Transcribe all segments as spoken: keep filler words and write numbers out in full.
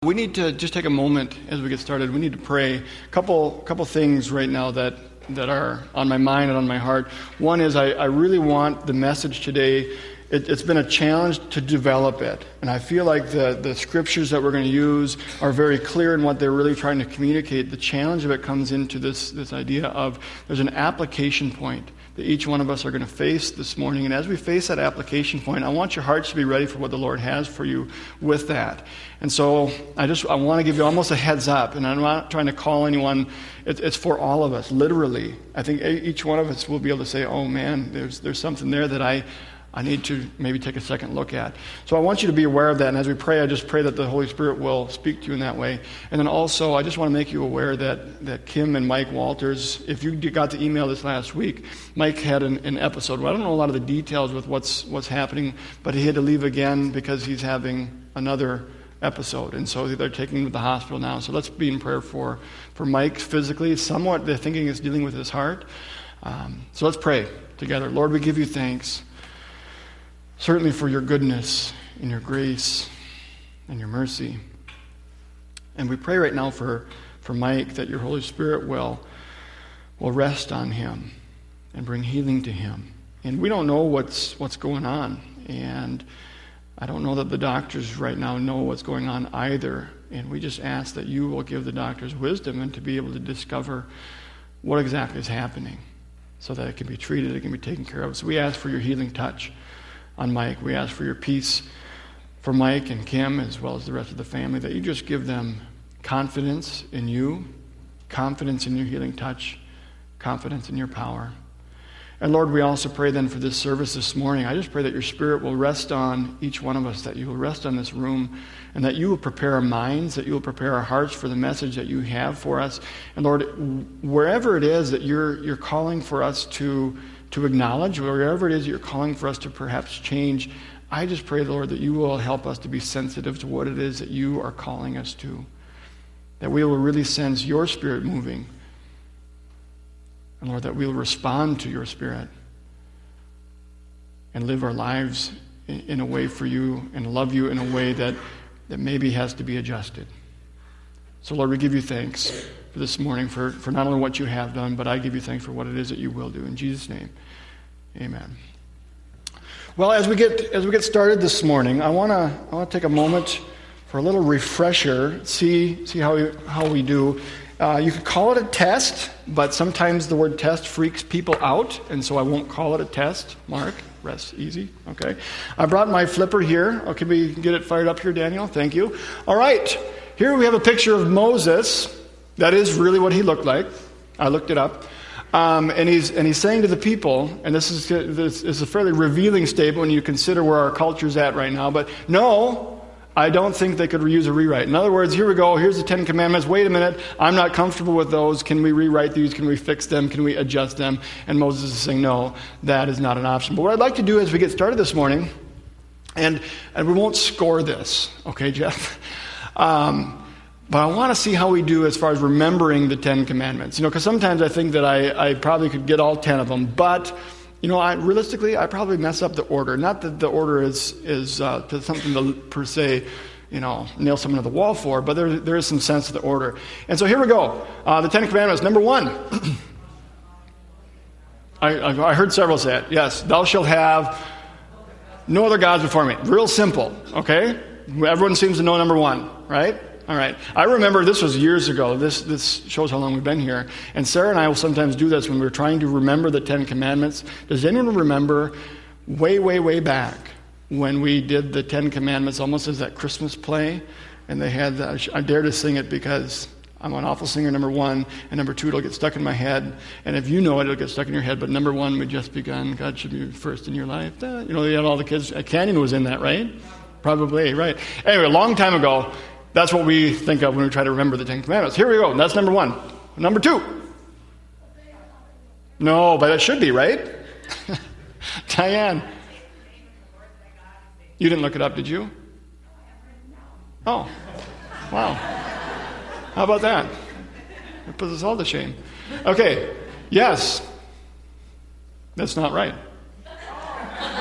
We need to just take a moment as we get started. We need to pray. A couple, couple things right now that, that are on my mind and on my heart. One is I, I really want the message today. It, it's been a challenge to develop it. And I feel like the, the scriptures that we're going to use are very clear in what they're really trying to communicate. The challenge of it comes into this, this idea of there's an application point that each one of us are going to face this morning. And as we face that application point, I want your hearts to be ready for what the Lord has for you with that. And so I just I want to give you almost a heads up, and I'm not trying to call anyone. It's, it's for all of us, literally. I think each one of us will be able to say, oh man, there's there's something there that I I need to maybe take a second look at. So I want you to be aware of that. And as we pray, I just pray that the Holy Spirit will speak to you in that way. And then also, I just want to make you aware that, that Kim and Mike Walters, if you got the email this last week, Mike had an, an episode. Well, I don't know a lot of the details with what's what's happening, but he had to leave again because he's having another episode. And so they're taking him to the hospital now. So let's be in prayer for, for Mike physically. Somewhat, they're thinking is dealing with his heart. Um, so let's pray together. Lord, we give you thanks. Certainly for your goodness and your grace and your mercy. And we pray right now for, for Mike that your Holy Spirit will, will rest on him and bring healing to him. And we don't know what's what's going on. And I don't know that the doctors right now know what's going on either. And we just ask that you will give the doctors wisdom and to be able to discover what exactly is happening so that it can be treated, it can be taken care of. So we ask for your healing touch on Mike. We ask for your peace for Mike and Kim as well as the rest of the family, that you just give them confidence in you, confidence in your healing touch, confidence in your power. And Lord, we also pray then for this service this morning. I just pray that your Spirit will rest on each one of us, that you will rest on this room, and that you will prepare our minds, that you will prepare our hearts for the message that you have for us. And Lord, wherever it is that you're you're calling for us to to acknowledge, wherever it is you're calling for us to perhaps change, I just pray, Lord, that you will help us to be sensitive to what it is that you are calling us to, that we will really sense your Spirit moving, and Lord, that we will respond to your Spirit and live our lives in, in a way for you and love you in a way that, that maybe has to be adjusted. So Lord, we give you thanks for this morning, for, for not only what you have done, but I give you thanks for what it is that you will do. In Jesus' name, amen. Well, as we get as we get started this morning, I want to I want to take a moment for a little refresher, see see how we, how we do. Uh, you could call it a test, but sometimes the word test freaks people out, and so I won't call it a test. Mark, rest easy, okay? I brought my flipper here. Okay, we get it fired up here, Daniel? Thank you. All right, here we have a picture of Moses. That is really what he looked like. I looked it up. Um, and he's and he's saying to the people, and this is, this is a fairly revealing statement when you consider where our culture's at right now, but no, I don't think they could use a rewrite. In other words, here we go, here's the Ten Commandments. Wait a minute, I'm not comfortable with those. Can we rewrite these? Can we fix them? Can we adjust them? And Moses is saying, no, that is not an option. But what I'd like to do as we get started this morning, and, and we won't score this, okay, Jeff? Um... But I want to see how we do as far as remembering the Ten Commandments. You know, because sometimes I think that I, I probably could get all ten of them. But, you know, I, realistically, I probably mess up the order. Not that the order is is uh, to something to, per se, you know, nail someone to the wall for. But there there is some sense to the order. And so here we go. Uh, the Ten Commandments. Number one. I, I heard several say it. Yes, thou shalt have no other gods before me. Real simple, okay? Everyone seems to know number one, right? All right. I remember this was years ago. This this shows how long we've been here. And Sarah and I will sometimes do this when we're trying to remember the Ten Commandments. Does anyone remember way, way, way back when we did the Ten Commandments almost as that Christmas play? And they had, the, I dare to sing it because I'm an awful singer, number one. And number two, it'll get stuck in my head. And if you know it, it'll get stuck in your head. But number one, we just begun. God should be first in your life. You know, they had all the kids. Canyon was in that, right? Probably, right. Anyway, a long time ago, that's what we think of when we try to remember the Ten Commandments. Here we go. That's number one. Number two. No, but it should be, right? Diane. You didn't look it up, did you? Oh, wow. How about that? It puts us all to shame. Okay, yes. That's not right.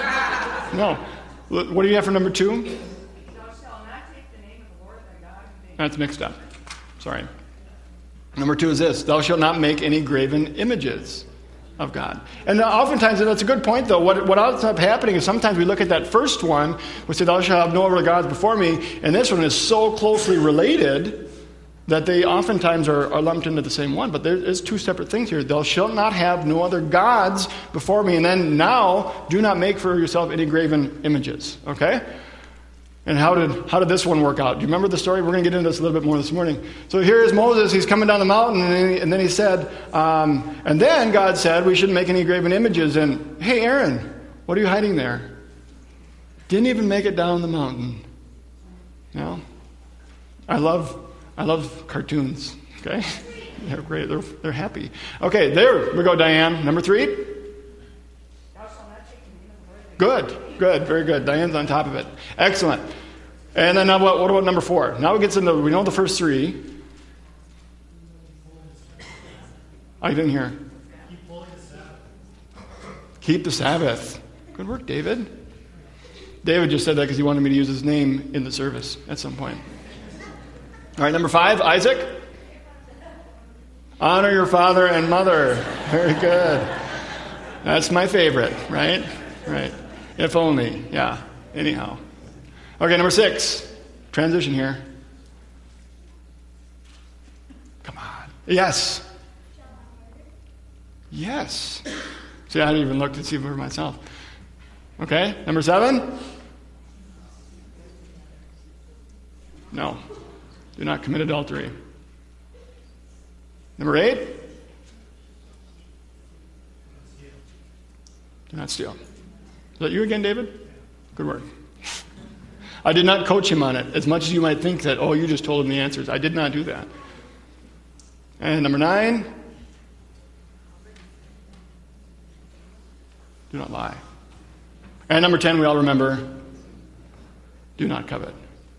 No. What do you have for number two? That's mixed up. Sorry. Number two is this. Thou shalt not make any graven images of God. And oftentimes, and that's a good point, though, what, what ends up happening is sometimes we look at that first one, we say, thou shalt have no other gods before me, and this one is so closely related that they oftentimes are, are lumped into the same one. But there is two separate things here. Thou shalt not have no other gods before me, and then now, do not make for yourself any graven images. Okay? And how did how did this one work out? Do you remember the story? We're going to get into this a little bit more this morning. So here is Moses. He's coming down the mountain, and, he, and then he said, um, and then God said, we shouldn't make any graven images. And, hey, Aaron, what are you hiding there? Didn't even make it down the mountain. No? I love I love cartoons, okay? They're great. They're, they're happy. Okay, there we go, Diane. Number three. Good, good, very good. Diane's on top of it. Excellent. And then now what, what about number four? Now it gets into, we know the first three. I didn't hear. Keep holy the Sabbath. Keep the Sabbath. Good work, David. David just said that because he wanted me to use his name in the service at some point. All right, number five, Isaac. Honor your father and mother. Very good. That's my favorite, right? Right. If only. Yeah. Anyhow. Okay, number six. Transition here. Come on. Yes. Yes. See, I hadn't even looked to see for myself. Okay, number seven. No. Do not commit adultery. Number eight. Do not steal. Is that you again, David? Good work. I did not coach him on it, as much as you might think that, oh, you just told him the answers. I did not do that. And number nine. Do not lie. And number ten, we all remember, do not covet.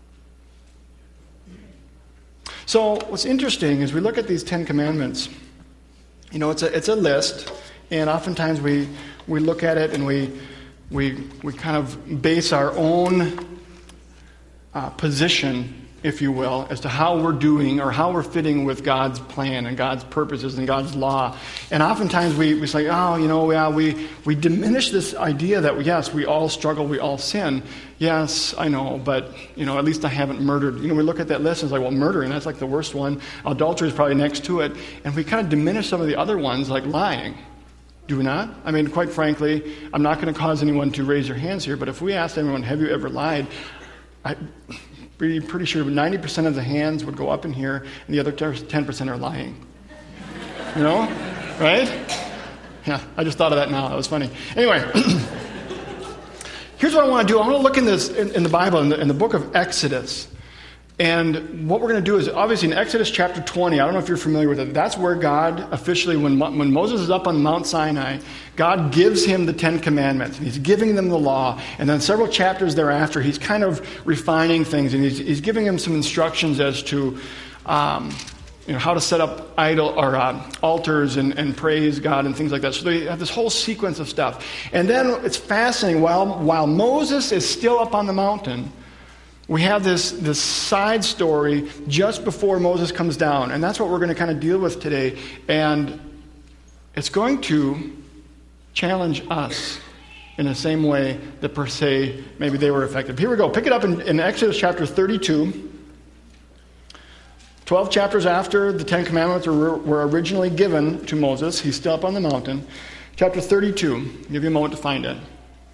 So what's interesting is we look at these Ten Commandments. You know, it's a it's a list, and oftentimes we we look at it and we we we kind of base our own uh, position, if you will, as to how we're doing or how we're fitting with God's plan and God's purposes and God's law. And oftentimes we, we say, oh, you know, yeah, we, we diminish this idea that, yes, we all struggle, we all sin. Yes, I know, but, you know, at least I haven't murdered. You know, we look at that list and it's like, well, murdering, that's like the worst one. Adultery is probably next to it. And we kind of diminish some of the other ones, like lying. Do we not? I mean, quite frankly, I'm not going to cause anyone to raise their hands here, but if we asked everyone, have you ever lied? I... Be pretty sure ninety percent of the hands would go up in here, and the other ten percent are lying. You know? Right? Yeah, I just thought of that now. That was funny. Anyway, here's what I want to do. I want to look in this in, in the Bible, in the, in the book of Exodus. And what we're going to do is, obviously, in Exodus chapter twenty, I don't know if you're familiar with it, that's where God officially, when, when Moses is up on Mount Sinai, God gives him the Ten Commandments. And he's giving them the law. And then several chapters thereafter, he's kind of refining things. And he's, he's giving him some instructions as to um, you know, how to set up idol or uh, altars and, and praise God and things like that. So they have this whole sequence of stuff. And then it's fascinating. While, while Moses is still up on the mountain, we have this, this side story just before Moses comes down. And that's what we're going to kind of deal with today. And it's going to challenge us in the same way that, per se, maybe they were effective. Here we go. Pick it up in, in Exodus chapter thirty-two. Twelve chapters after the Ten Commandments were, were originally given to Moses. He's still up on the mountain. Chapter thirty-two. I'll give you a moment to find it.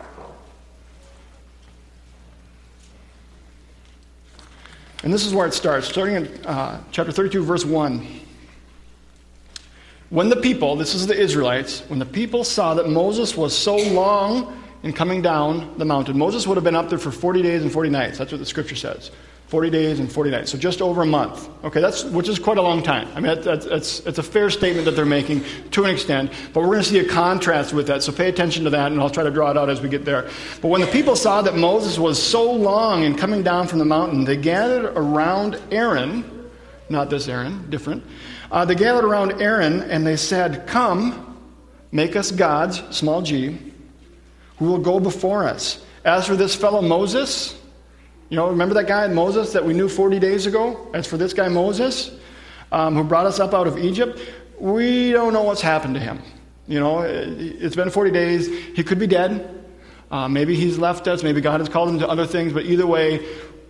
And this is where it starts, starting in uh, chapter thirty-two, verse one. When the people, this is the Israelites, when the people saw that Moses was so long in coming down the mountain, Moses would have been up there for forty days and forty nights. That's what the scripture says. forty days and forty nights. So just over a month. Okay, that's which is quite a long time. I mean, that's, that's, it's a fair statement that they're making to an extent. But we're going to see a contrast with that. So pay attention to that, and I'll try to draw it out as we get there. But when the people saw that Moses was so long in coming down from the mountain, they gathered around Aaron, not this Aaron, different. Uh, they gathered around Aaron, and they said, "Come, make us gods, small g, who will go before us. As for this fellow Moses, You know, remember that guy Moses that we knew forty days ago? As for this guy Moses, um, who brought us up out of Egypt, we don't know what's happened to him. You know, it's been forty days. He could be dead. Uh, maybe he's left us. Maybe God has called him to other things. But either way,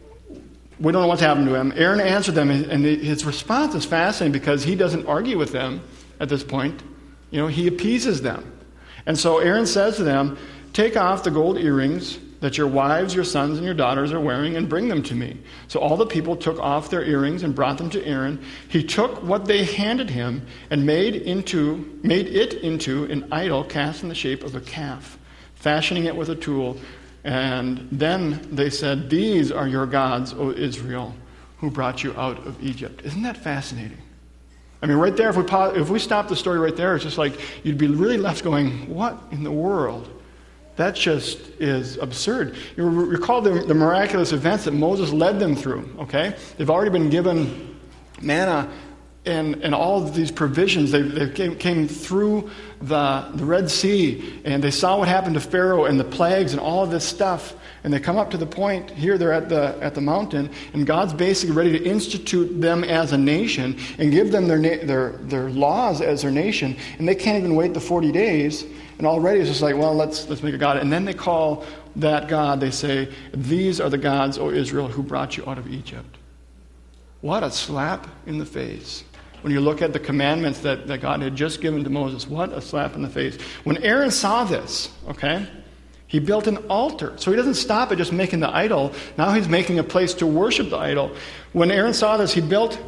we don't know what's happened to him. Aaron answered them, and his response is fascinating because he doesn't argue with them at this point. You know, he appeases them. And so Aaron says to them, take off the gold earrings that your wives, your sons, and your daughters are wearing, and bring them to me. So all the people took off their earrings and brought them to Aaron. He took what they handed him and made into made it into an idol cast in the shape of a calf, fashioning it with a tool. And then they said, these are your gods, O Israel, who brought you out of Egypt. Isn't that fascinating? I mean, right there, if we pause, if we stop the story right there, it's just like you'd be really left going, what in the world? That just is absurd. You recall the, the miraculous events that Moses led them through, okay? They've already been given manna and, and all of these provisions. They, they came, came through the, the Red Sea, and they saw what happened to Pharaoh and the plagues and all of this stuff. And they come up to the point, here they're at the at the mountain, and God's basically ready to institute them as a nation and give them their na- their their laws as their nation. And they can't even wait the forty days. And already it's just like, well, let's let's make a god. And then they call that God, they say, these are the gods, O Israel, who brought you out of Egypt. What a slap in the face. When you look at the commandments that, that God had just given to Moses, what a slap in the face. When Aaron saw this, okay, he built an altar. So he doesn't stop at just making the idol. Now he's making a place to worship the idol. When Aaron saw this, he built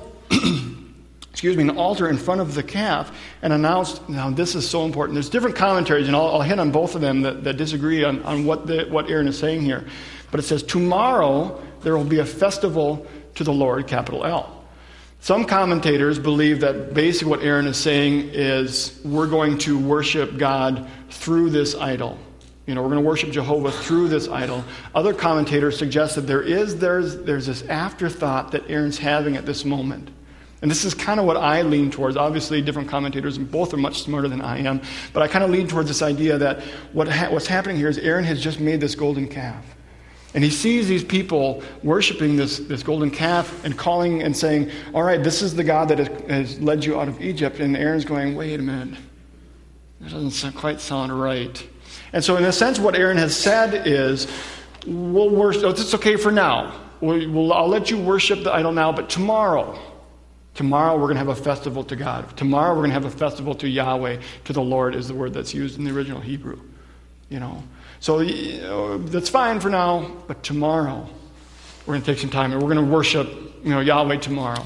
excuse me, an altar in front of the calf and announced, now this is so important. There's different commentaries, and I'll, I'll hit on both of them that, that disagree on, on what, the, what Aaron is saying here. But it says, tomorrow there will be a festival to the Lord, capital L. Some commentators believe that basically what Aaron is saying is we're going to worship God through this idol. You know, we're going to worship Jehovah through this idol. Other commentators suggest that there is there's there's this afterthought that Aaron's having at this moment. And this is kind of what I lean towards. Obviously, different commentators, and both are much smarter than I am. But I kind of lean towards this idea that what ha- what's happening here is Aaron has just made this golden calf. And he sees these people worshiping this, this golden calf and calling and saying, all right, this is the God that has, has led you out of Egypt. And Aaron's going, wait a minute. That doesn't sound, quite sound right. And so in a sense, what Aaron has said is, we'll worship, oh, it's okay for now. We'll, we'll, I'll let you worship the idol now, but tomorrow, tomorrow we're going to have a festival to God. Tomorrow we're going to have a festival to Yahweh, to the Lord is the word that's used in the original Hebrew. You know, so you know, that's fine for now, but tomorrow we're going to take some time and we're going to worship, you know, Yahweh tomorrow.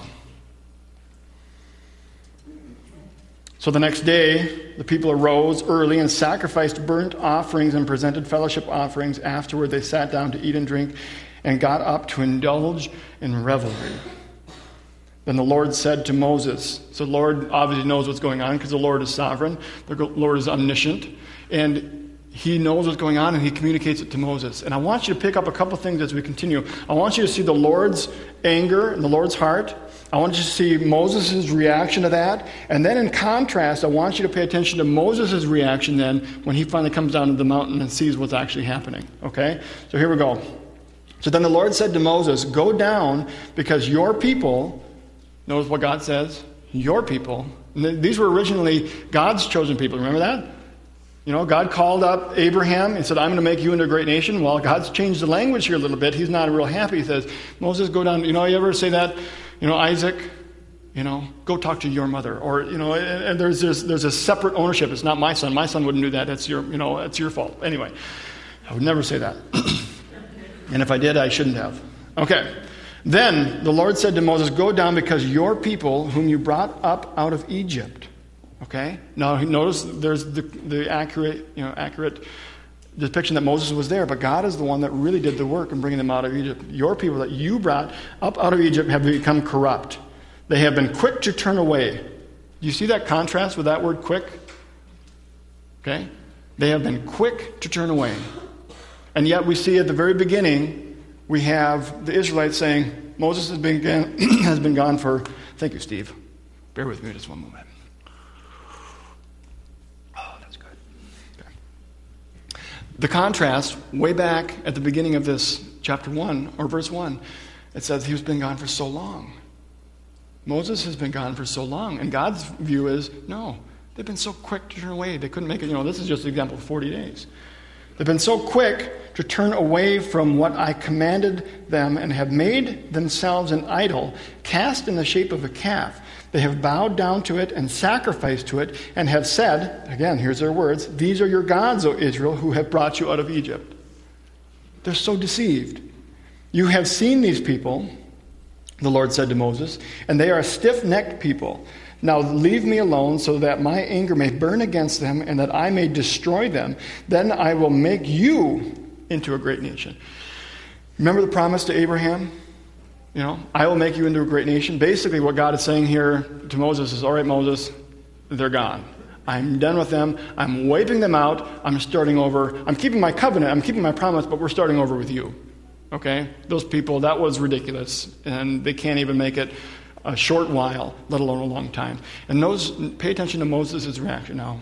So the next day, the people arose early and sacrificed burnt offerings and presented fellowship offerings. Afterward, they sat down to eat and drink and got up to indulge in revelry. Then the Lord said to Moses, so the Lord obviously knows what's going on because the Lord is sovereign. The Lord is omniscient. And he knows what's going on and he communicates it to Moses. And I want you to pick up a couple things as we continue. I want you to see the Lord's anger and the Lord's heart. I want you to see Moses' reaction to that. And then in contrast, I want you to pay attention to Moses' reaction then when he finally comes down to the mountain and sees what's actually happening. Okay? So here we go. So then the Lord said to Moses, go down because your people, notice what God says, your people, and these were originally God's chosen people. Remember that? You know, God called up Abraham and said, I'm going to make you into a great nation. Well, God's changed the language here a little bit. He's not real happy. He says, Moses, go down. You know, you ever say that? You know, Isaac, you know, go talk to your mother. Or, you know, and there's this, there's a separate ownership. It's not my son. My son wouldn't do that. That's your, you know, that's your fault. Anyway, I would never say that. And if I did, I shouldn't have. Okay. Then the Lord said to Moses, go down because your people whom you brought up out of Egypt. Okay? Now notice there's the, the accurate, you know, accurate depiction that Moses was there, but God is the one that really did the work in bringing them out of Egypt. Your people that you brought up out of Egypt have become corrupt. They have been quick to turn away. Do you see that contrast with that word quick? Okay? They have been quick to turn away. And yet we see at the very beginning, we have the Israelites saying, Moses has been, has been gone for, thank you, Steve. Bear with me just one moment. The contrast, way back at the beginning of this chapter one, or verse one, it says he's been gone for so long. Moses has been gone for so long. And God's view is, no, they've been so quick to turn away. They couldn't make it. You know, this is just an example of forty days. They've been so quick to turn away from what I commanded them and have made themselves an idol, cast in the shape of a calf. They have bowed down to it and sacrificed to it and have said, again, here's their words, these are your gods, O Israel, who have brought you out of Egypt. They're so deceived. You have seen these people, the Lord said to Moses, and they are a stiff-necked people. Now leave me alone so that my anger may burn against them and that I may destroy them. Then I will make you into a great nation. Remember the promise to Abraham? You know, I will make you into a great nation. Basically what God is saying here to Moses is, all right, Moses, they're gone. I'm done with them. I'm wiping them out. I'm starting over. I'm keeping my covenant. I'm keeping my promise, but we're starting over with you. Okay? Those people, that was ridiculous. And they can't even make it a short while, let alone a long time. And those, pay attention to Moses' reaction now.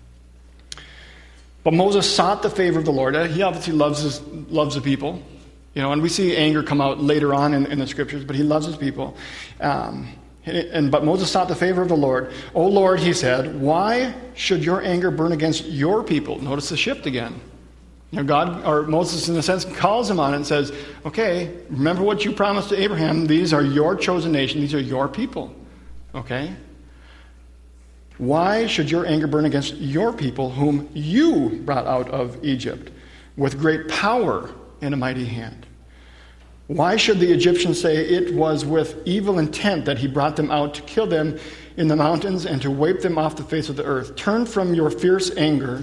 But Moses sought the favor of the Lord. He obviously loves his, loves the people. You know, and we see anger come out later on in, in the scriptures, but he loves his people. Um, and, and But Moses sought the favor of the Lord. O Lord, he said, why should your anger burn against your people? Notice the shift again. You know, God, or Moses in a sense, calls him on it and says, okay, remember what you promised to Abraham. These are your chosen nation. These are your people. Okay? Why should your anger burn against your people whom you brought out of Egypt with great power and a mighty hand? Why should the Egyptians say it was with evil intent that he brought them out to kill them in the mountains and to wipe them off the face of the earth? Turn from your fierce anger.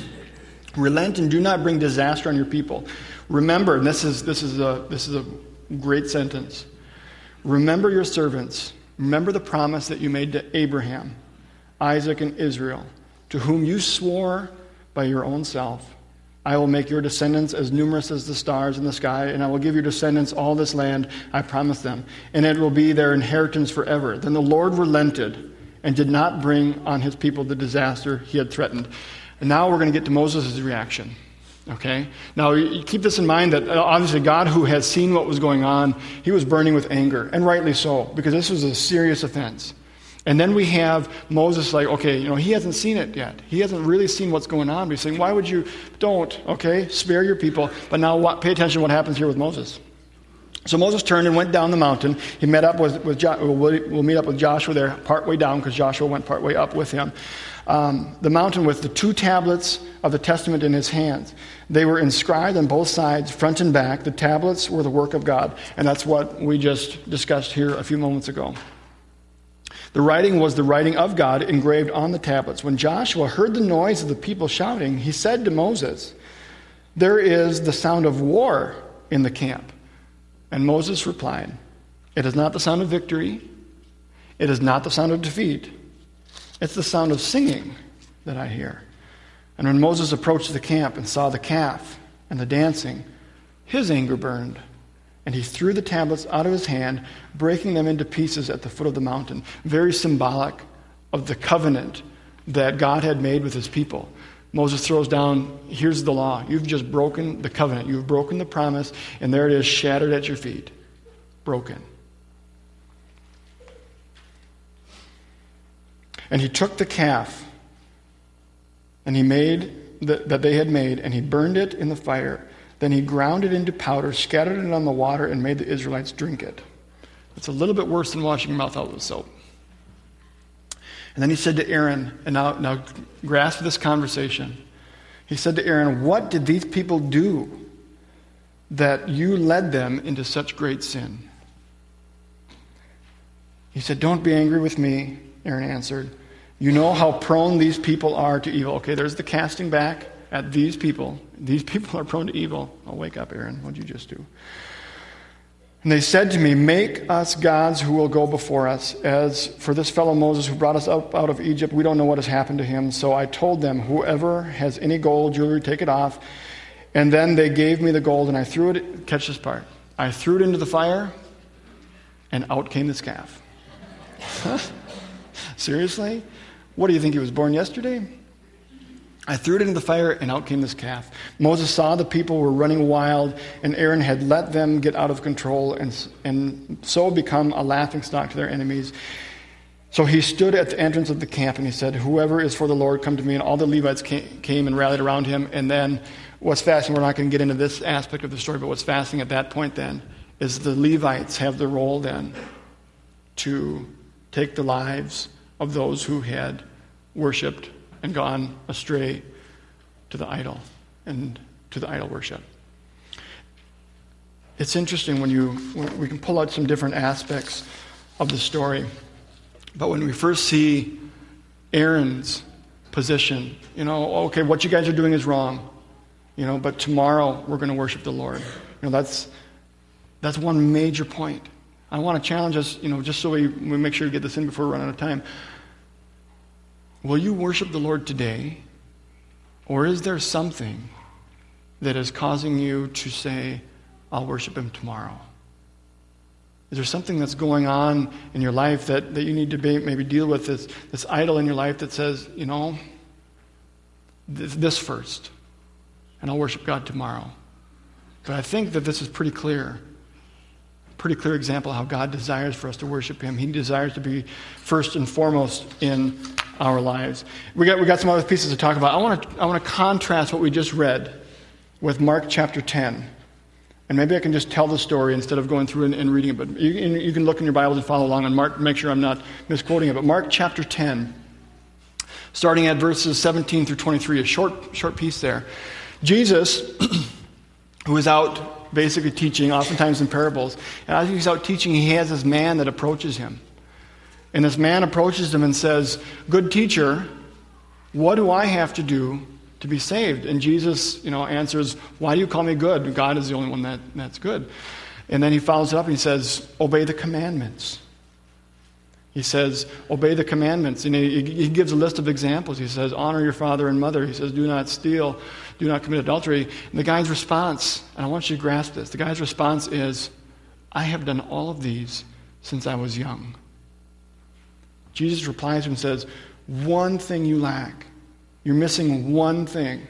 Relent and do not bring disaster on your people. Remember, and this is this is a this is a great sentence. Remember your servants. Remember the promise that you made to Abraham, Isaac, and Israel, to whom you swore by your own self. I will make your descendants as numerous as the stars in the sky, and I will give your descendants all this land I promised them, and it will be their inheritance forever. Then the Lord relented and did not bring on his people the disaster he had threatened. And now we're going to get to Moses' reaction. Okay? Now, you keep this in mind that obviously God, who has seen what was going on, he was burning with anger, and rightly so, because this was a serious offense. And then we have Moses like, okay, you know, he hasn't seen it yet. He hasn't really seen what's going on. But he's saying, why would you, don't, okay, spare your people. But now what, pay attention to what happens here with Moses. So Moses turned and went down the mountain. He met up with, with jo- we'll, we'll meet up with Joshua there partway down, because Joshua went partway up with him. Um, the mountain with the two tablets of the testament in his hands. They were inscribed on both sides, front and back. The tablets were the work of God. And that's what we just discussed here a few moments ago. The writing was the writing of God engraved on the tablets. When Joshua heard the noise of the people shouting, he said to Moses, there is the sound of war in the camp. And Moses replied, it is not the sound of victory. It is not the sound of defeat. It's the sound of singing that I hear. And when Moses approached the camp and saw the calf and the dancing, his anger burned. And he threw the tablets out of his hand, breaking them into pieces at the foot of the mountain. Very symbolic of the covenant that God had made with his people. Moses throws down, here's the law. You've just broken the covenant. You've broken the promise, and there it is, shattered at your feet. Broken. And he took the calf and he made the, that they had made, and he burned it in the fire. Then he ground it into powder, scattered it on the water, and made the Israelites drink it. It's a little bit worse than washing your mouth out with soap. And then he said to Aaron, and now, now grasp this conversation. He said to Aaron, what did these people do that you led them into such great sin? He said, don't be angry with me, Aaron answered. You know how prone these people are to evil. Okay, there's the casting back at these people. These people are prone to evil. I'll wake up, Aaron. What did you just do? And they said to me, make us gods who will go before us. As for this fellow Moses who brought us up out of Egypt, we don't know what has happened to him. So I told them, whoever has any gold jewelry, take it off. And then they gave me the gold, and I threw it, catch this part, I threw it into the fire, and out came this calf. Seriously? What do you think, he was born yesterday? I threw it into the fire, and out came this calf. Moses saw the people were running wild, and Aaron had let them get out of control and, and so become a laughingstock to their enemies. So he stood at the entrance of the camp, and he said, whoever is for the Lord, come to me. And all the Levites came, came and rallied around him. And then what's fascinating, we're not going to get into this aspect of the story, but what's fascinating at that point then is the Levites have the role then to take the lives of those who had worshipped and gone astray to the idol and to the idol worship. It's interesting when you when we can pull out some different aspects of the story. But when we first see Aaron's position, you know, okay, what you guys are doing is wrong, you know, but tomorrow we're going to worship the Lord. You know, that's that's one major point. I want to challenge us, you know, just so we, we make sure to get this in before we run out of time. Will you worship the Lord today? Or is there something that is causing you to say, I'll worship him tomorrow? Is there something that's going on in your life that, that you need to be, maybe deal with, this, this idol in your life that says, you know, this, this first, and I'll worship God tomorrow? But I think that this is pretty clear. Pretty clear example of how God desires for us to worship him. He desires to be first and foremost in our lives. We got we got some other pieces to talk about. I want to I want to contrast what we just read with Mark chapter ten. And maybe I can just tell the story instead of going through and, and reading it. But you, you can look in your Bibles and follow along on Mark, make sure I'm not misquoting it. But Mark chapter ten, starting at verses seventeen through twenty-three, a short short piece there. Jesus, who is out basically teaching, oftentimes in parables, and as he's out teaching, he has this man that approaches him. And this man approaches him and says, good teacher, what do I have to do to be saved? And Jesus, you know, answers, why do you call me good? God is the only one that, that's good. And then he follows it up and he says, obey the commandments. He says, obey the commandments. And he, he gives a list of examples. He says, honor your father and mother. He says, do not steal, do not commit adultery. And the guy's response, and I want you to grasp this, the guy's response is, I have done all of these since I was young. Jesus replies to him and says, one thing you lack. You're missing one thing.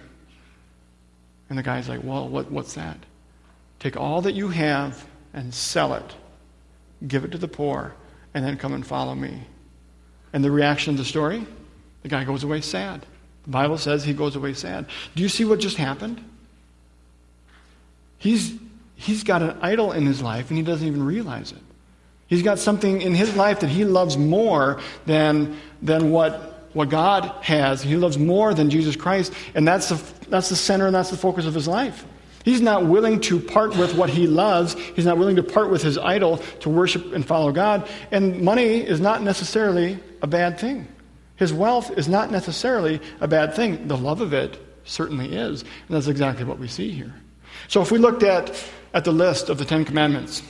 And the guy's like, well, what, what's that? Take all that you have and sell it. Give it to the poor, and then come and follow me. And the reaction of the story? The guy goes away sad. The Bible says he goes away sad. Do you see what just happened? He's, he's got an idol in his life, and he doesn't even realize it. He's got something in his life that he loves more than, than what, what God has. He loves more than Jesus Christ, and that's the, that's the center and that's the focus of his life. He's not willing to part with what he loves. He's not willing to part with his idol to worship and follow God. And money is not necessarily a bad thing. His wealth is not necessarily a bad thing. The love of it certainly is. And that's exactly what we see here. So if we looked at, at the list of the Ten Commandments,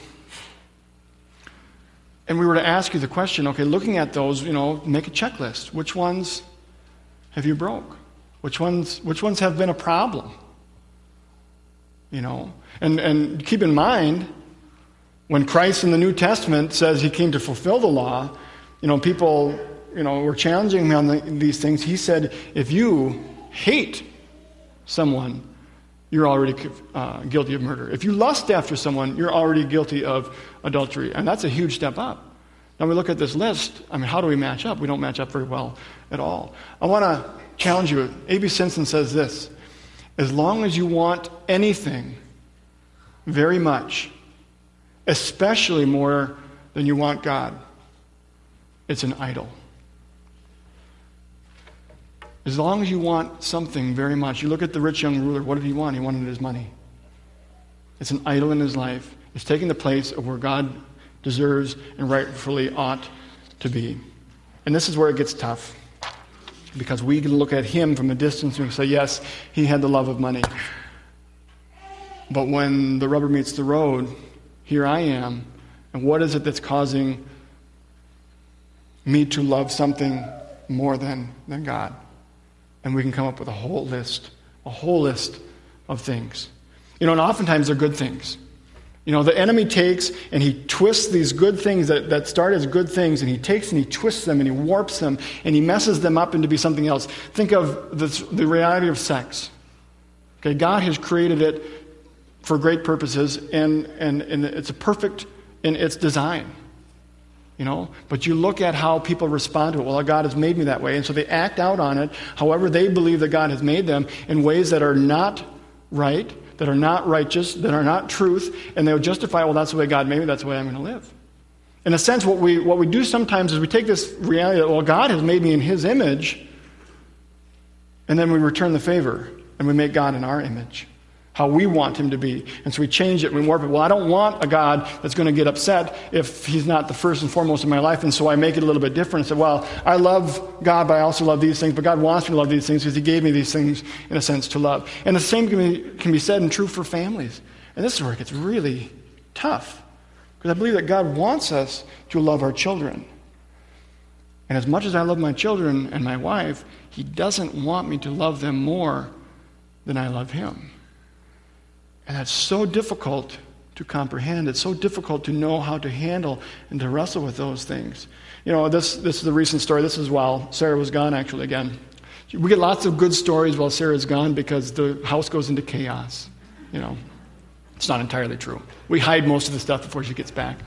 and we were to ask you the question, okay, looking at those, you know, make a checklist. Which ones have you broke? Which ones, which ones have been a problem? You know, and, and keep in mind, when Christ in the New Testament says he came to fulfill the law, you know, people, you know, were challenging him on the, these things. He said, if you hate someone, you're already uh, guilty of murder. If you lust after someone, you're already guilty of adultery. And that's a huge step up. Now we look at this list. I mean, how do we match up? We don't match up very well at all. I want to challenge you. A B Simpson says this: as long as you want anything very much, especially more than you want God, it's an idol. As long as you want something very much. You look at the rich young ruler. What did he want? He wanted his money. It's an idol in his life. It's taking the place of where God deserves and rightfully ought to be. And this is where it gets tough. Because we can look at him from a distance and say, yes, he had the love of money. But when the rubber meets the road, here I am. And what is it that's causing me to love something more than, than God? And we can come up with a whole list, a whole list of things. You know, and oftentimes they're good things. You know, the enemy takes and he twists these good things that, that start as good things, and he takes and he twists them and he warps them and he messes them up into be something else. Think of this, the reality of sex. Okay, God has created it for great purposes, and, and, and it's a perfect in its design. You know, but you look at how people respond to it. Well, God has made me that way, and so they act out on it however they believe that God has made them in ways that are not right, that are not righteous, that are not truth, and they'll justify, well, that's the way God made me, that's the way I'm going to live. In a sense, what we what we do sometimes is we take this reality that, well, God has made me in His image, and then we return the favor, and we make God in our image, how we want Him to be. And so we change it, we warp it. Well, I don't want a God that's going to get upset if He's not the first and foremost in my life, and so I make it a little bit different. I say, well, I love God, but I also love these things, but God wants me to love these things because He gave me these things, in a sense, to love. And the same can be, can be said and true for families. And this is where it gets really tough, because I believe that God wants us to love our children. And as much as I love my children and my wife, He doesn't want me to love them more than I love Him. And that's so difficult to comprehend. It's so difficult to know how to handle and to wrestle with those things. You know, this this is a recent story. This is while Sarah was gone, actually, again. We get lots of good stories while Sarah's gone because the house goes into chaos. You know, it's not entirely true. We hide most of the stuff before she gets back.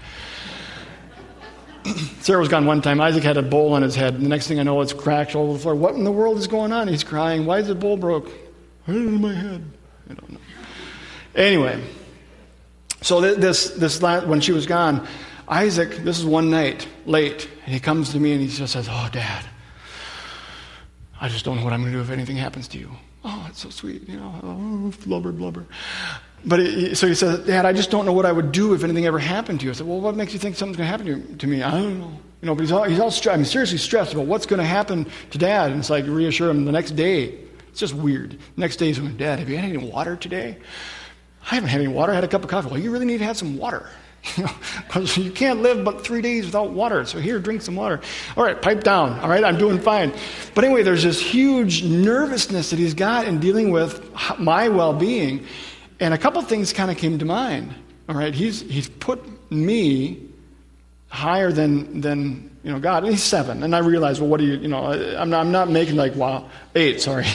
Sarah was gone one time. Isaac had a bowl on his head. And the next thing I know, it's cracked all over the floor. What in the world is going on? He's crying. Why is the bowl broke? Right in my head. I don't know. Anyway, so this this last, when she was gone, Isaac, this is one night, late, and he comes to me and he just says, oh, Dad, I just don't know what I'm going to do if anything happens to you. Oh, it's so sweet, you know, oh, blubber, blubber. But it, so he says, Dad, I just don't know what I would do if anything ever happened to you. I said, well, what makes you think something's going to happen to, to me? I don't know. You know, but he's all, he's all stressed. I mean, seriously stressed about what's going to happen to Dad. And it's like, reassure him the next day. It's just weird. Next day he's going, Dad, have you had any water today? I haven't had any water. I had a cup of coffee. Well, you really need to have some water. You know, because you can't live but three days without water. So here, drink some water. All right, pipe down. All right, I'm doing fine. But anyway, there's this huge nervousness that he's got in dealing with my well-being. And a couple things kind of came to mind. All right, he's he's put me higher than than you know God. And he's seven, and I realize, well, what do you you know? I'm not, I'm not making like wow eight. Sorry.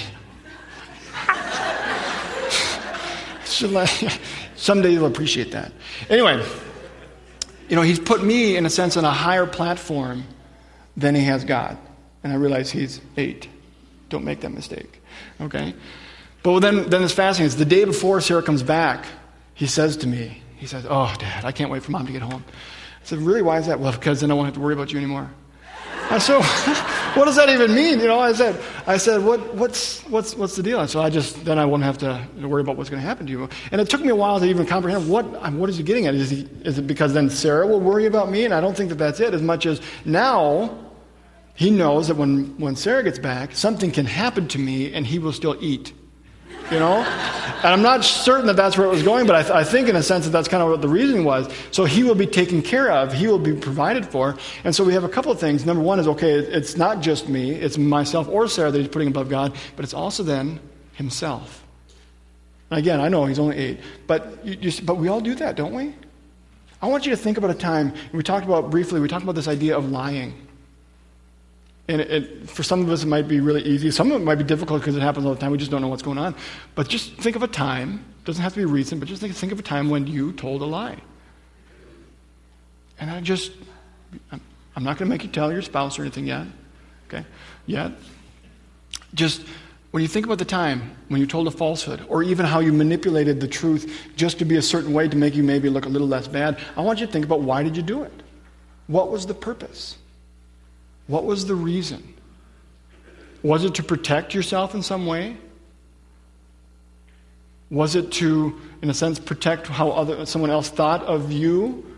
Someday you'll appreciate that. Anyway, you know, he's put me, in a sense, on a higher platform than he has God. And I realize he's eight. Don't make that mistake. Okay? But then, then it's fascinating. It's the day before Sarah comes back, he says to me, he says, oh, Dad, I can't wait for Mom to get home. I said, really, why is that? Well, because then I won't have to worry about you anymore. I said, what does that even mean? You know, I said, I said, what, what's, what's, what's the deal? And so I just, then I won't have to worry about what's going to happen to you. And it took me a while to even comprehend what, what is he getting at? Is he, is it because then Sarah will worry about me? And I don't think that that's it. As much as now he knows that when, when Sarah gets back, something can happen to me and he will still eat. You know? And I'm not certain that that's where it was going, but I, th- I think in a sense that that's kind of what the reasoning was. So he will be taken care of. He will be provided for. And so we have a couple of things. Number one is, okay, it's not just me. It's myself or Sarah that he's putting above God, but it's also then himself. And again, I know he's only eight, but you, you, but we all do that, don't we? I want you to think about a time, and we talked about briefly, we talked about this idea of lying. And it, it, for some of us, it might be really easy. Some of it might be difficult because it happens all the time. We just don't know what's going on. But just think of a time. It doesn't have to be recent, but just think, think of a time when you told a lie. And I just, I'm, I'm not going to make you tell your spouse or anything yet. Okay? Yet. Just, when you think about the time when you told a falsehood, or even how you manipulated the truth just to be a certain way to make you maybe look a little less bad, I want you to think about, why did you do it? What was the purpose? What was the reason? Was it to protect yourself in some way? Was it to, in a sense, protect how other someone else thought of you?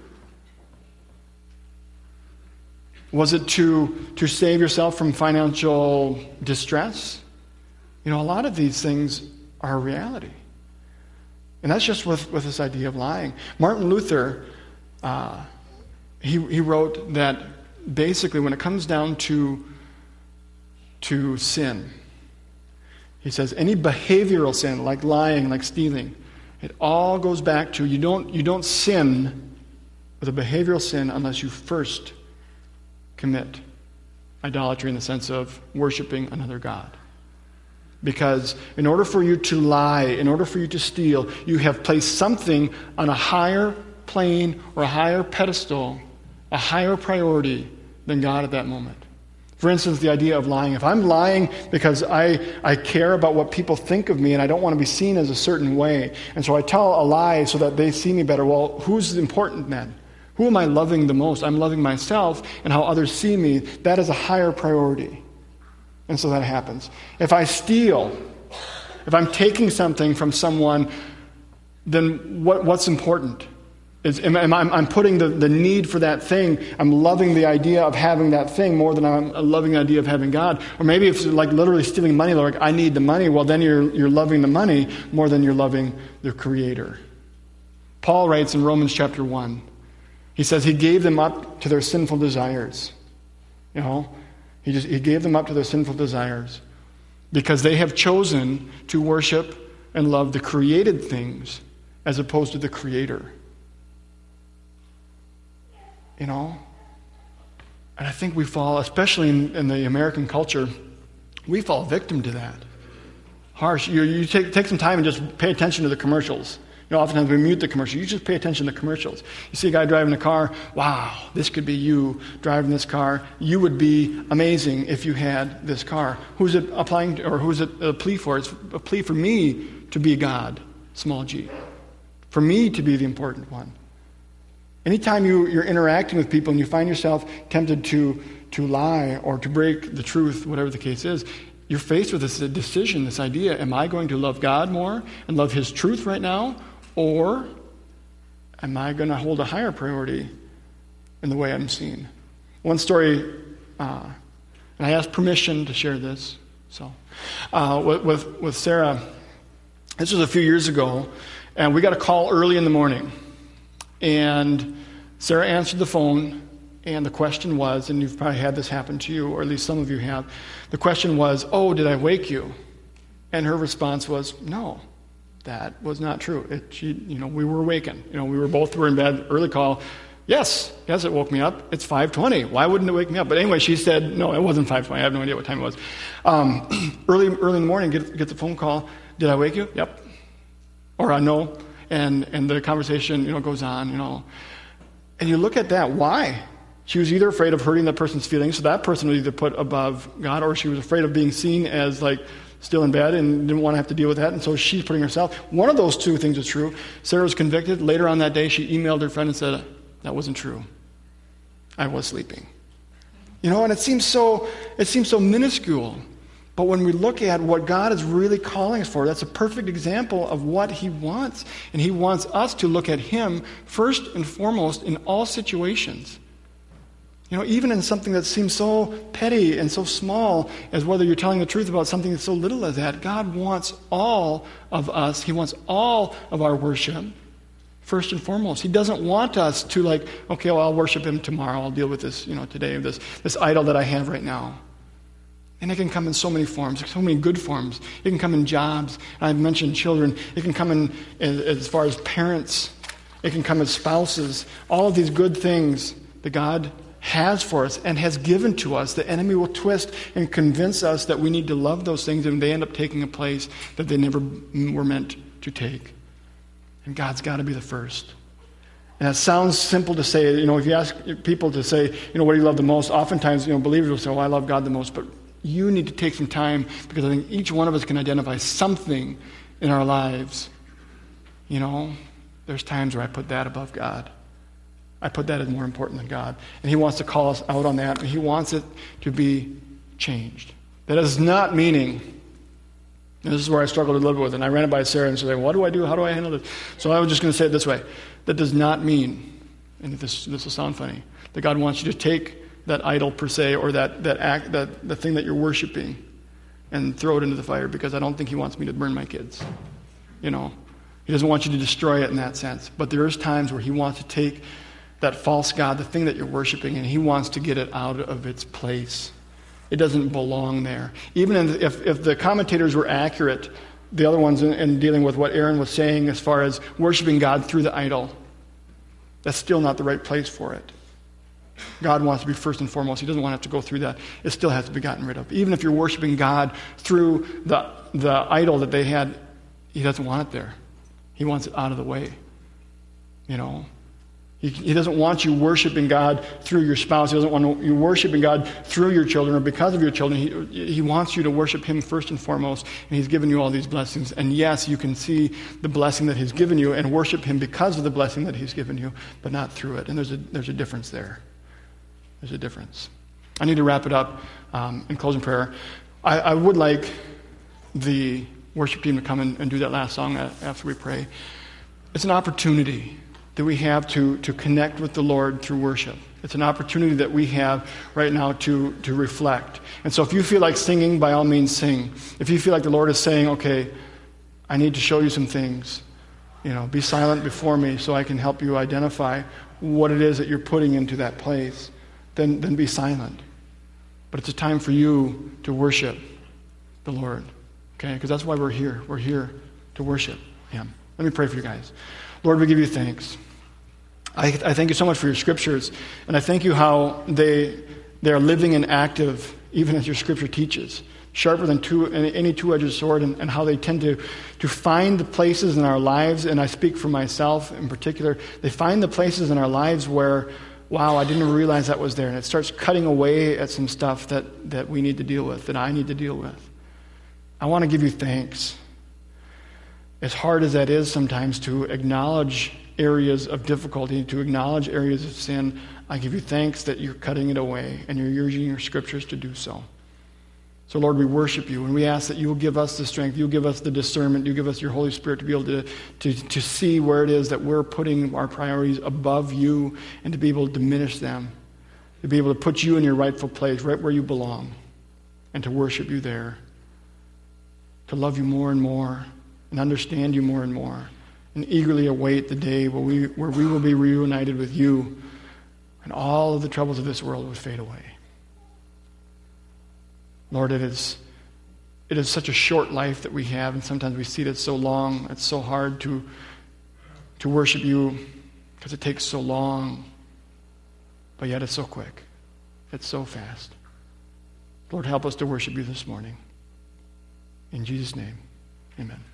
Was it to, to save yourself from financial distress? You know, a lot of these things are a reality. And that's just with, with this idea of lying. Martin Luther, uh, he, he wrote that basically, when it comes down to, to sin, he says any behavioral sin, like lying, like stealing, It all goes back to you don't, you don't sin with a behavioral sin unless you first commit idolatry in the sense of worshiping another god. Because in order for you to lie, in order for you to steal, you have placed something on a higher plane or a higher pedestal, a higher priority than God at that moment. For instance, the idea of lying. If I'm lying because I, I care about what people think of me and I don't want to be seen as a certain way, and so I tell a lie so that they see me better, well, who's important then? Who am I loving the most? I'm loving myself and how others see me. That is a higher priority. And so that happens. If I steal, if I'm taking something from someone, then what, what's important? Is, am, am, I'm, I'm putting the, the need for that thing, I'm loving the idea of having that thing more than I'm loving the idea of having God. Or maybe if it's like literally stealing money, like I need the money, well then you're, you're loving the money more than you're loving the Creator. Paul writes in Romans chapter one, he says he gave them up to their sinful desires. You know, he just he gave them up to their sinful desires because they have chosen to worship and love the created things as opposed to the Creator. You know? And I think we fall, especially in, in the American culture, we fall victim to that. Harsh. You, you take, take some time and just pay attention to the commercials. You know, oftentimes we mute the commercials. You just pay attention to the commercials. You see a guy driving a car, wow, this could be you driving this car. You would be amazing if you had this car. Who's it applying to, or who's it a plea for? It's a plea for me to be God, small g. For me to be the important one. Anytime you, you're interacting with people and you find yourself tempted to, to lie or to break the truth, whatever the case is, you're faced with this decision, this idea, am I going to love God more and love His truth right now? Or am I going to hold a higher priority in the way I'm seen? One story, uh, and I asked permission to share this. So, uh, with, with with Sarah, this was a few years ago, and we got a call early in the morning, and Sarah answered the phone, and the question was, and you've probably had this happen to you, or at least some of you have. The question was, "Oh, did I wake you?" And her response was, "No." That was not true. It, she, you know, we were awakened. You know, we were both were in bed. Early call. Yes, yes, it woke me up. It's five twenty. Why wouldn't it wake me up? But anyway, she said, no, it wasn't five twenty. I have no idea what time it was. Um, early, early in the morning, get get the phone call. Did I wake you? Yep. Or I no. And and the conversation, you know, goes on. You know, and you look at that. Why? She was either afraid of hurting that person's feelings, so that person was either put above God, or she was afraid of being seen as like still in bed and didn't want to have to deal with that, and so she's putting herself. One of those two things is true. Sarah was convicted. Later on that day, she emailed her friend and said, that wasn't true. I was sleeping. You know, and it seems so it seems so minuscule. But when we look at what God is really calling us for, that's a perfect example of what He wants. And He wants us to look at Him first and foremost in all situations. You know, even in something that seems so petty and so small as whether you're telling the truth about something that's so little as that, God wants all of us. He wants all of our worship, first and foremost. He doesn't want us to like, okay, well, I'll worship Him tomorrow. I'll deal with this, you know, today, this, this idol that I have right now. And it can come in so many forms, so many good forms. It can come in jobs. I've mentioned children. It can come in as, as far as parents. It can come as spouses. All of these good things that God has for us and has given to us, the enemy will twist and convince us that we need to love those things, and they end up taking a place that they never were meant to take. And God's got to be the first. And that sounds simple to say. You know, if you ask people to say, you know, what do you love the most? Oftentimes, you know, believers will say, oh, I love God the most. But you need to take some time, because I think each one of us can identify something in our lives. You know, there's times where I put that above God. I put that as more important than God. And He wants to call us out on that, and He wants it to be changed. That is not meaning, and this is where I struggled a little bit with it, and I ran it by Sarah and said, what do I do? How do I handle this? So I was just going to say it this way. That does not mean, and this this will sound funny, that God wants you to take that idol per se, or that, that act, that the thing that you're worshiping, and throw it into the fire, because I don't think He wants me to burn my kids. You know, He doesn't want you to destroy it in that sense. But there is times where He wants to take that false god, the thing that you're worshiping, and He wants to get it out of its place. It doesn't belong there. Even if, if the commentators were accurate the other ones in, in dealing with what Aaron was saying as far as worshiping God through the idol. That's still not the right place for it. God wants to be first and foremost. He doesn't want to have to go through that. It still has to be gotten rid of. Even if you're worshiping God through the, the idol that they had, he doesn't want it there. He wants it out of the way. You know? He, he doesn't want you worshiping God through your spouse. He doesn't want you worshiping God through your children or because of your children. He, he wants you to worship him first and foremost, and he's given you all these blessings. And yes, you can see the blessing that he's given you and worship him because of the blessing that he's given you, but not through it. And there's a, there's a difference there. There's a difference. I need to wrap it up um, in closing prayer. I, I would like the worship team to come and, and do that last song after we pray. It's an opportunity that we have to, to connect with the Lord through worship. It's an opportunity that we have right now to, to reflect. And so if you feel like singing, by all means sing. If you feel like the Lord is saying, okay, I need to show you some things, you know, be silent before me so I can help you identify what it is that you're putting into that place, then, then be silent. But it's a time for you to worship the Lord, okay? Because that's why we're here. We're here to worship him. Let me pray for you guys. Lord, we give you thanks. I, I thank you so much for your scriptures, and I thank you how they they are living and active, even as your scripture teaches, sharper than two, any two-edged sword, and, and how they tend to, to find the places in our lives, and I speak for myself in particular, they find the places in our lives where, wow, I didn't realize that was there, and it starts cutting away at some stuff that, that we need to deal with, that I need to deal with. I want to give you thanks. As hard as that is sometimes to acknowledge areas of difficulty, to acknowledge areas of sin, I give you thanks that you're cutting it away and you're using your scriptures to do so. So, Lord, we worship you and we ask that you will give us the strength, you'll give us the discernment, you'll give us your Holy Spirit to be able to, to, to see where it is that we're putting our priorities above you and to be able to diminish them, to be able to put you in your rightful place, right where you belong, and to worship you there, to love you more and more, and understand you more and more, and eagerly await the day where we, where we will be reunited with you, and all of the troubles of this world will fade away. Lord, it is, it is such a short life that we have, and sometimes we see that it's so long, it's so hard to, to worship you, because it takes so long, but yet it's so quick. It's so fast. Lord, help us to worship you this morning. In Jesus' name, amen.